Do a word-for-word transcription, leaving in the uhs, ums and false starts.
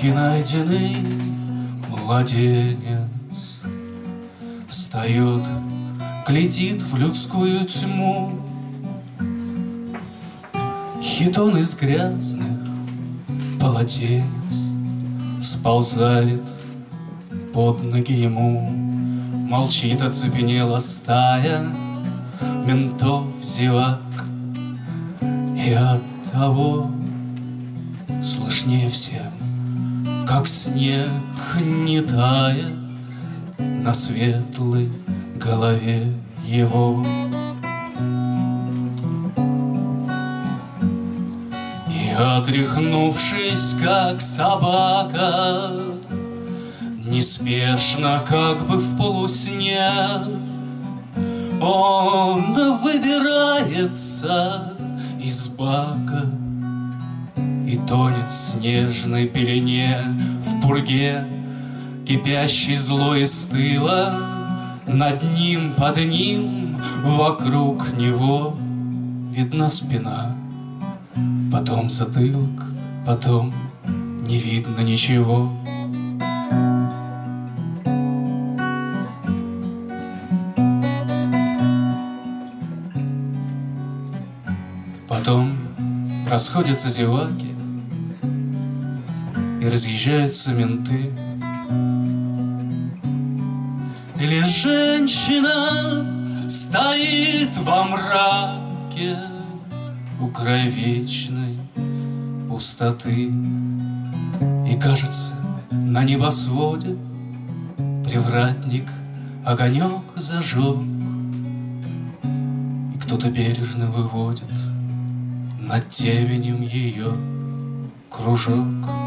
Таки найденный младенец встает, глядит в людскую тьму. Хитон из грязных полотенец сползает под ноги ему. Молчит оцепенела стая ментов, зевак, и оттого слышнее всем, как снег не тает на светлой голове его. И, отряхнувшись, как собака, неспешно, как бы в полусне, он выбирается из бака и тонет в снежной пелене. В пурге, кипящей злой из тыла, над ним, под ним, вокруг него видна спина, потом затылок, потом не видно ничего. Потом расходятся зеваки и разъезжаются менты. Или женщина стоит во мраке у края вечной пустоты, и, кажется, на небосводе привратник огонек зажег, и кто-то бережно выводит над теменем ее кружок.